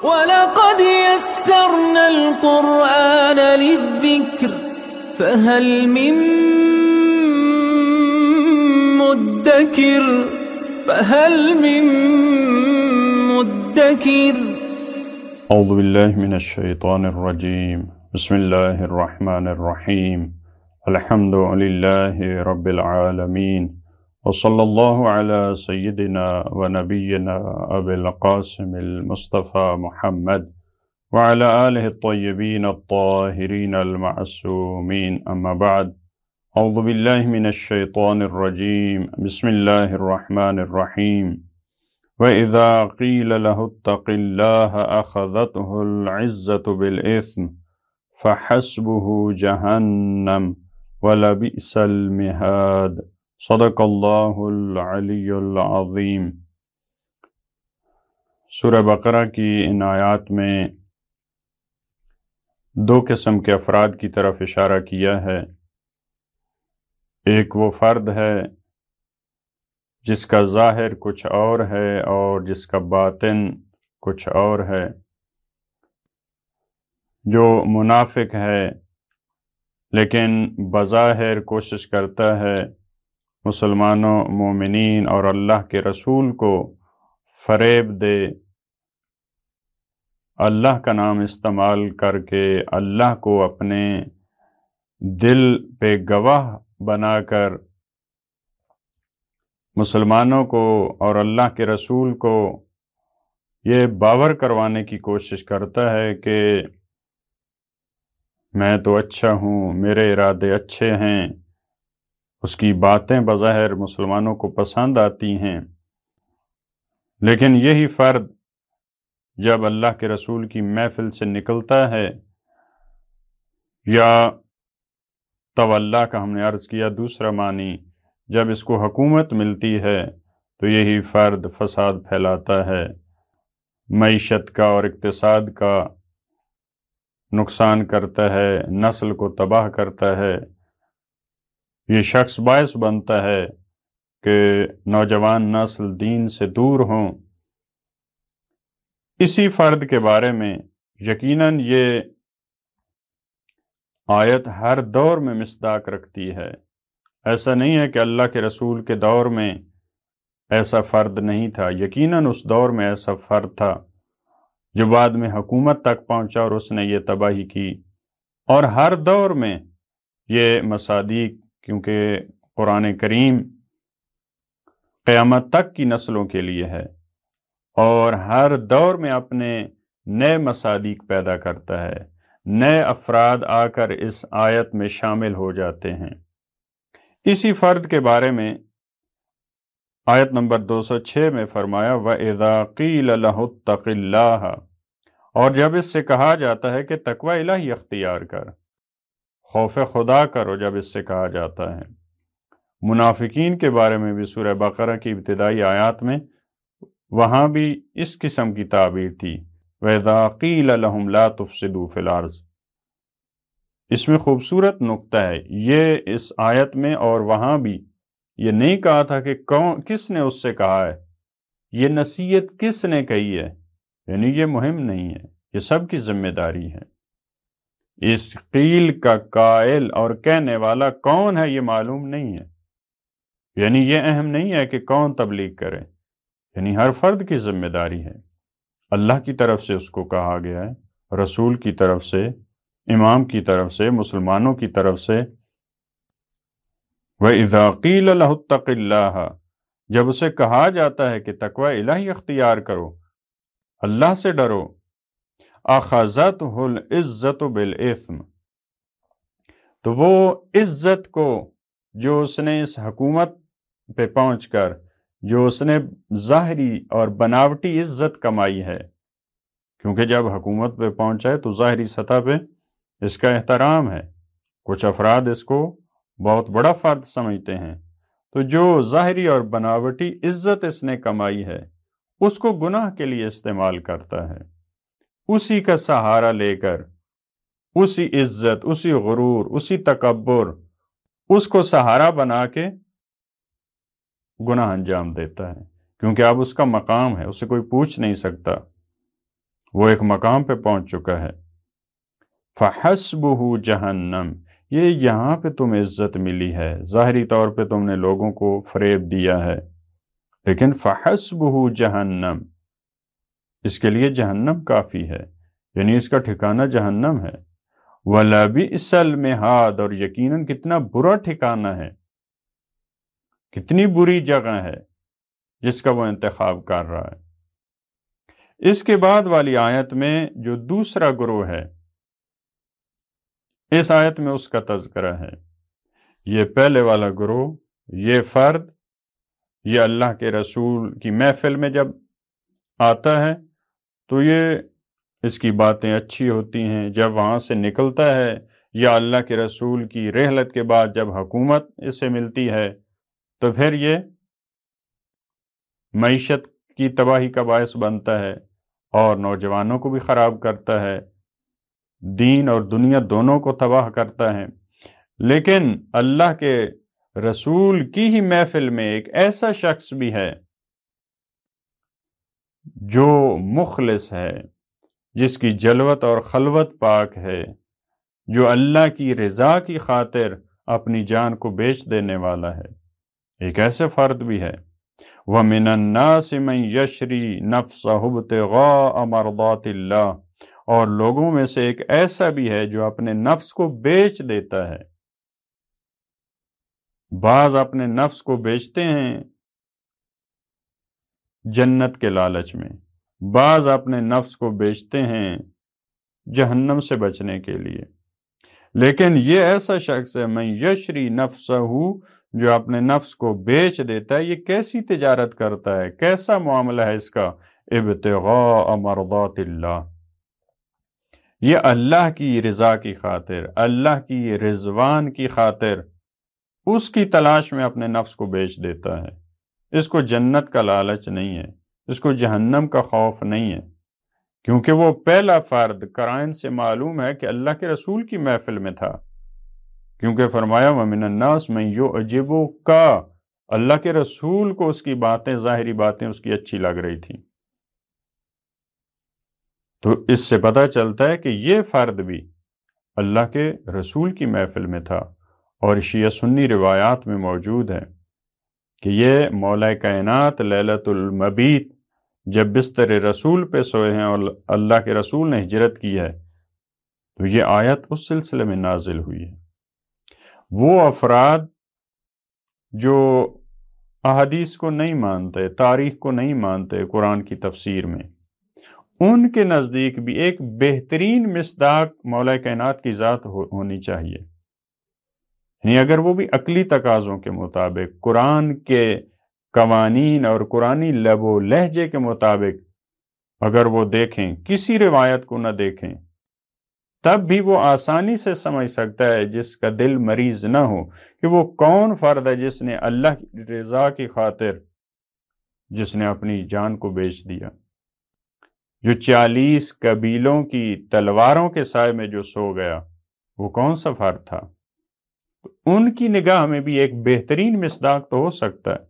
وَلَقَدْ يَسَّرْنَا الْقُرْآنَ لِلذِّكْرِ فَهَلْ مِن مُدَّكِرٍ اعوذ باللہ من الشیطان الرجیم بسم اللہ الرحمن الرحیم الحمد للہ رب العالمین وصلی اللہ علی سیدنا و نبینا ابی القاسم المصطفى محمد وعلى آلہ الطیبین الطاہرین المعصومین اما بعد اعوذ باللہ من الشیطان الرجیم بسم اللہ الرحمن الرحیم وَإِذَا قِيلَ لَهُ اتَّقِ اللَّهَ أَخَذَتْهُ الْعِزَّةُ بِالْإِثْمِ فَحَسْبُهُ جَهَنَّمُ وَلَبِئْسَ الْمِهَادُ صدق اللہ العلی العظیم۔ سورہ بقرہ کی ان آیات میں دو قسم کے افراد کی طرف اشارہ کیا ہے۔ ایک وہ فرد ہے جس کا ظاہر کچھ اور ہے اور جس کا باطن کچھ اور ہے، جو منافق ہے لیکن بظاہر کوشش کرتا ہے مسلمانوں، مومنین اور اللہ کے رسول کو فریب دے، اللہ کا نام استعمال کر کے اللہ کو اپنے دل پہ گواہ بنا کر مسلمانوں کو اور اللہ کے رسول کو یہ باور کروانے کی کوشش کرتا ہے کہ میں تو اچھا ہوں، میرے ارادے اچھے ہیں، اس کی باتیں بظاہر مسلمانوں کو پسند آتی ہیں، لیکن یہی فرد جب اللہ کے رسول کی محفل سے نکلتا ہے، یا تولا کا ہم نے عرض کیا دوسرا معنی، جب اس کو حکومت ملتی ہے تو یہی فرد فساد پھیلاتا ہے، معیشت کا اور اقتصاد کا نقصان کرتا ہے، نسل کو تباہ کرتا ہے۔ یہ شخص باعث بنتا ہے کہ نوجوان نسل دین سے دور ہوں۔ اسی فرد کے بارے میں یقیناً یہ آیت ہر دور میں مصداق رکھتی ہے۔ ایسا نہیں ہے کہ اللہ کے رسول کے دور میں ایسا فرد نہیں تھا، یقیناً اس دور میں ایسا فرد تھا جو بعد میں حکومت تک پہنچا اور اس نے یہ تباہی کی، اور ہر دور میں یہ مصادیق، کیونکہ قرآن کریم قیامت تک کی نسلوں کے لیے ہے، اور ہر دور میں اپنے نئے مصادیق پیدا کرتا ہے، نئے افراد آ کر اس آیت میں شامل ہو جاتے ہیں۔ اسی فرد کے بارے میں آیت نمبر 206 میں فرمایا وَإِذَا قِيلَ لَهُ اتَّقِ اللَّهَ، اور جب اس سے کہا جاتا ہے کہ تقوی الہی اختیار کر، خوف خدا کرو، جب اس سے کہا جاتا ہے۔ منافقین کے بارے میں بھی سورہ بقرہ کی ابتدائی آیات میں وہاں بھی اس قسم کی تعبیر تھی وَإِذَا قِيلَ لَهُمْ لَا تُفْسِدُوا فِي الْأَرْضِ۔ اس میں خوبصورت نقطہ ہے، یہ اس آیت میں اور وہاں بھی یہ نہیں کہا تھا کہ کس نے اس سے کہا ہے، یہ نصیحت کس نے کہی ہے، یعنی یہ مہم نہیں ہے، یہ سب کی ذمہ داری ہے۔ اس قیل کا قائل اور کہنے والا کون ہے یہ معلوم نہیں ہے، یعنی یہ اہم نہیں ہے کہ کون تبلیغ کرے، یعنی ہر فرد کی ذمہ داری ہے۔ اللہ کی طرف سے اس کو کہا گیا ہے، رسول کی طرف سے، امام کی طرف سے، مسلمانوں کی طرف سے۔ وَإِذَا قِيلَ لَهُ اتَّقِ اللَّهَ، جب اسے کہا جاتا ہے کہ تقوی الہی اختیار کرو، اللہ سے ڈرو، أَخَذَتْهُ الْعِزَّةُ بِالْإِثْمِ، تو وہ عزت کو جو اس نے اس حکومت پہ پہنچ کر، جو اس نے ظاہری اور بناوٹی عزت کمائی ہے، کیونکہ جب حکومت پہ پہنچا ہے تو ظاہری سطح پہ اس کا احترام ہے، کچھ افراد اس کو بہت بڑا فرد سمجھتے ہیں، تو جو ظاہری اور بناوٹی عزت اس نے کمائی ہے اس کو گناہ کے لیے استعمال کرتا ہے، اسی کا سہارا لے کر، اسی عزت، اسی غرور، اسی تکبر، اس کو سہارا بنا کے گناہ انجام دیتا ہے، کیونکہ اب اس کا مقام ہے، اسے کوئی پوچھ نہیں سکتا، وہ ایک مقام پہ پہنچ چکا ہے۔ فحسبہ جہنم، یہ یہاں پہ تمہیں عزت ملی ہے، ظاہری طور پہ تم نے لوگوں کو فریب دیا ہے، لیکن فحسبہ جہنم، اس کے لیے جہنم کافی ہے، یعنی اس کا ٹھکانہ جہنم ہے۔ وَلَبِئْسَ الْمِہَادُ، اور یقیناً کتنا برا ٹھکانہ ہے، کتنی بری جگہ ہے جس کا وہ انتخاب کر رہا ہے۔ اس کے بعد والی آیت میں جو دوسرا گروہ ہے، اس آیت میں اس کا تذکرہ ہے۔ یہ پہلے والا گروہ، یہ فرد، یہ اللہ کے رسول کی محفل میں جب آتا ہے تو یہ اس کی باتیں اچھی ہوتی ہیں، جب وہاں سے نکلتا ہے یا اللہ کے رسول کی رحلت کے بعد جب حکومت اسے ملتی ہے تو پھر یہ معیشت کی تباہی کا باعث بنتا ہے اور نوجوانوں کو بھی خراب کرتا ہے، دین اور دنیا دونوں کو تباہ کرتا ہے۔ لیکن اللہ کے رسول کی ہی محفل میں ایک ایسا شخص بھی ہے جو مخلص ہے، جس کی جلوت اور خلوت پاک ہے، جو اللہ کی رضا کی خاطر اپنی جان کو بیچ دینے والا ہے، ایک ایسے فرد بھی ہے۔ وَمِنَ النَّاسِ مَن يَشْرِي نَفْسَهُ ابْتِغَاءَ مَرْضَاتِ اللَّهِ، اور لوگوں میں سے ایک ایسا بھی ہے جو اپنے نفس کو بیچ دیتا ہے۔ بعض اپنے نفس کو بیچتے ہیں جنت کے لالچ میں، بعض اپنے نفس کو بیچتے ہیں جہنم سے بچنے کے لیے، لیکن یہ ایسا شخص ہے من یشری نفسہ، جو اپنے نفس کو بیچ دیتا ہے۔ یہ کیسی تجارت کرتا ہے، کیسا معاملہ ہے اس کا؟ ابتغاء مرضات اللہ، یہ اللہ کی رضا کی خاطر، اللہ کی رضوان کی خاطر اس کی تلاش میں اپنے نفس کو بیچ دیتا ہے۔ اس کو جنت کا لالچ نہیں ہے، اس کو جہنم کا خوف نہیں ہے، کیونکہ وہ پہلا فرد قرائن سے معلوم ہے کہ اللہ کے رسول کی محفل میں تھا، کیونکہ فرمایا وَمِنَ النَّاسِ مَن يُعْجِبُكَ، اللہ کے رسول کو اس کی باتیں، ظاہری باتیں اس کی اچھی لگ رہی تھیں۔ تو اس سے پتہ چلتا ہے کہ یہ فرد بھی اللہ کے رسول کی محفل میں تھا، اور شیعہ سنی روایات میں موجود ہے کہ یہ مولا کائنات لیلۃ المبیت جب بستر رسول پہ سوئے ہیں اور اللہ کے رسول نے ہجرت کی ہے، تو یہ آیت اس سلسلے میں نازل ہوئی ہے۔ وہ افراد جو احادیث کو نہیں مانتے، تاریخ کو نہیں مانتے قرآن کی تفسیر میں، ان کے نزدیک بھی ایک بہترین مصداق مولا کائنات کی ذات ہونی چاہیے، یعنی اگر وہ بھی عقلی تقاضوں کے مطابق، قرآن کے قوانین اور قرآنی لب و لہجے کے مطابق اگر وہ دیکھیں، کسی روایت کو نہ دیکھیں، تب بھی وہ آسانی سے سمجھ سکتا ہے، جس کا دل مریض نہ ہو، کہ وہ کون فرد ہے جس نے اللہ کی رضا کی خاطر جس نے اپنی جان کو بیچ دیا، جو 40 قبیلوں کی تلواروں کے سائے میں جو سو گیا، وہ کون سا فرد تھا؟ ان کی نگاہ میں بھی ایک بہترین مصداق تو ہو سکتا ہے۔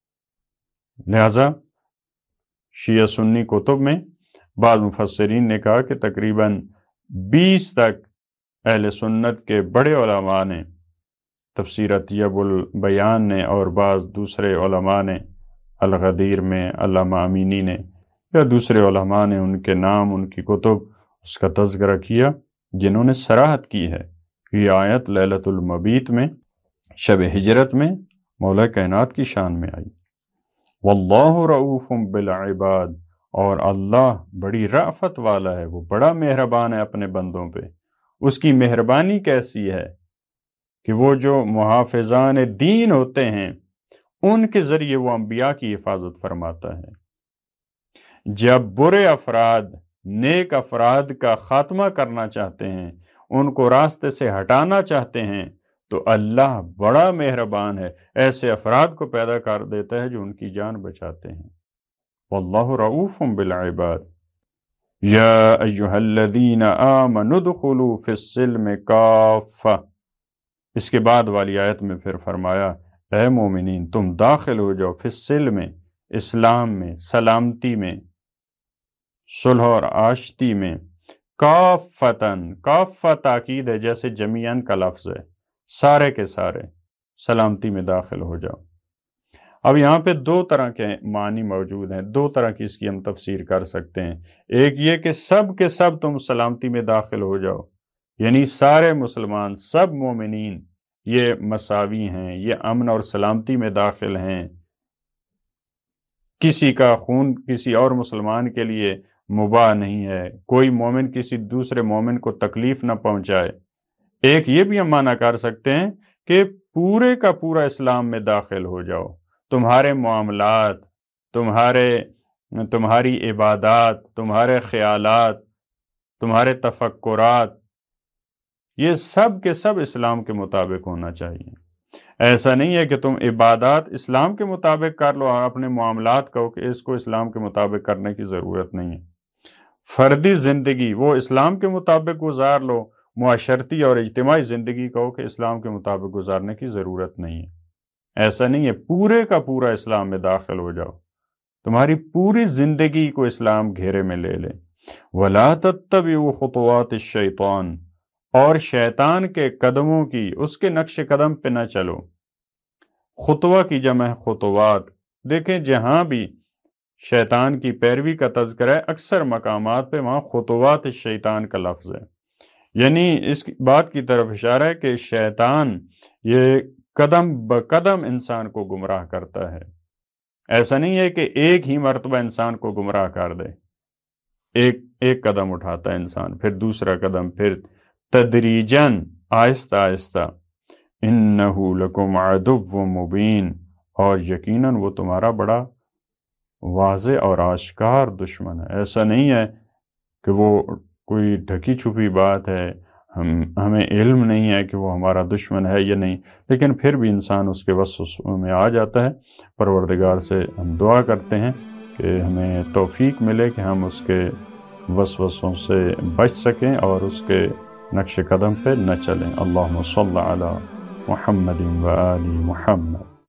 لہذا شیعہ سنی کتب میں بعض مفسرین نے کہا کہ تقریباً 20 تک اہل سنت کے بڑے علماء نے، تفسیر طیب البیان نے اور بعض دوسرے علماء نے، الغدیر میں علامہ امینی نے یا دوسرے علماء نے، ان کے نام، ان کی کتب، اس کا تذکرہ کیا، جنہوں نے صراحت کی ہے کہ یہ آیت لیلۃ المبیت میں، شب ہجرت میں مولا کائنات کی شان میں آئی۔ واللہ رؤوف بالعباد، اور اللہ بڑی رأفت والا ہے، وہ بڑا مہربان ہے اپنے بندوں پہ۔ اس کی مہربانی کیسی ہے کہ وہ جو محافظان دین ہوتے ہیں، ان کے ذریعے وہ انبیاء کی حفاظت فرماتا ہے۔ جب برے افراد نیک افراد کا خاتمہ کرنا چاہتے ہیں، ان کو راستے سے ہٹانا چاہتے ہیں، تو اللہ بڑا مہربان ہے، ایسے افراد کو پیدا کر دیتا ہے جو ان کی جان بچاتے ہیں۔ واللہ رؤوف بالعباد۔ یا ایہا الذین آمنوا ادخلوا فی السلم کافہ، اس کے بعد والی آیت میں پھر فرمایا اے مومنین تم داخل ہو جاؤ فی السلم، اسلام میں، سلامتی میں، صلح اور آشتی میں کافتن، کافت تاکید ہے، جیسے جمیعن کا لفظ ہے، سارے کے سارے سلامتی میں داخل ہو جاؤ۔ اب یہاں پہ دو طرح کے معنی موجود ہیں، دو طرح کی اس کی ہم تفسیر کر سکتے ہیں۔ ایک یہ کہ سب کے سب تم سلامتی میں داخل ہو جاؤ، یعنی سارے مسلمان، سب مومنین یہ مساوی ہیں، یہ امن اور سلامتی میں داخل ہیں، کسی کا خون کسی اور مسلمان کے لیے مباح نہیں ہے، کوئی مومن کسی دوسرے مومن کو تکلیف نہ پہنچائے۔ ایک یہ بھی ہم معنی کر سکتے ہیں کہ پورے کا پورا اسلام میں داخل ہو جاؤ، تمہارے معاملات، تمہاری عبادات، تمہارے خیالات، تمہارے تفکرات، یہ سب کے سب اسلام کے مطابق ہونا چاہیے۔ ایسا نہیں ہے کہ تم عبادات اسلام کے مطابق کر لو اور اپنے معاملات کہو کہ اس کو اسلام کے مطابق کرنے کی ضرورت نہیں ہے۔ فردی زندگی وہ اسلام کے مطابق گزار لو، معاشرتی اور اجتماعی زندگی کہو کہ اسلام کے مطابق گزارنے کی ضرورت نہیں ہے۔ ایسا نہیں ہے، پورے کا پورا اسلام میں داخل ہو جاؤ، تمہاری پوری زندگی کو اسلام گھیرے میں لے لے۔ وَلَا تَتَّبِعُوا خُطُوَاتِ الشَّيْطَانِ، اور شیطان کے قدموں کی، اس کے نقش قدم پہ نہ چلو۔ خطوہ کی جمع خطوات، دیکھیں جہاں بھی شیطان کی پیروی کا تذکرہ ہے اکثر مقامات پہ وہاں خطوات الشیطان کا لفظ ہے، یعنی اس بات کی طرف اشارہ ہے کہ شیطان یہ قدم بقدم انسان کو گمراہ کرتا ہے۔ ایسا نہیں ہے کہ ایک ہی مرتبہ انسان کو گمراہ کر دے، ایک قدم اٹھاتا ہے انسان، پھر دوسرا قدم، پھر تدریجاً، آہستہ آہستہ۔ انہو لکم عدو مبین، اور یقیناً وہ تمہارا بڑا واضح اور آشکار دشمن ہے۔ ایسا نہیں ہے کہ وہ کوئی ڈھکی چھپی بات ہے، ہمیں علم نہیں ہے کہ وہ ہمارا دشمن ہے یا نہیں، لیکن پھر بھی انسان اس کے وسوسوں میں آ جاتا ہے۔ پروردگار سے ہم دعا کرتے ہیں کہ ہمیں توفیق ملے کہ ہم اس کے وسوسوں سے بچ سکیں اور اس کے نقش قدم پہ نہ چلیں۔ اللہم صلی علی محمد و آل محمد۔